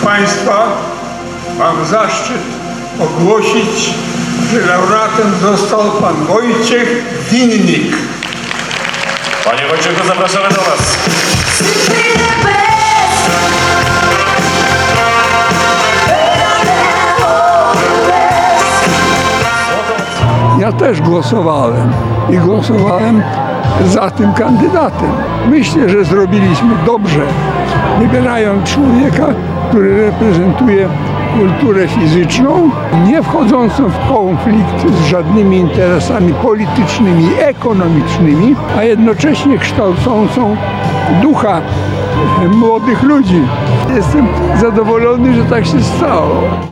Państwa, mam zaszczyt ogłosić, że laureatem został pan Wojciech Winnik. Panie Wojciechu, zapraszamy do nas. Ja też głosowałem i głosowałem za tym kandydatem. Myślę, że zrobiliśmy dobrze, wybierając człowieka, który reprezentuje kulturę fizyczną, nie wchodzącą w konflikt z żadnymi interesami politycznymi, ekonomicznymi, a jednocześnie kształcącą ducha młodych ludzi. Jestem zadowolony, że tak się stało.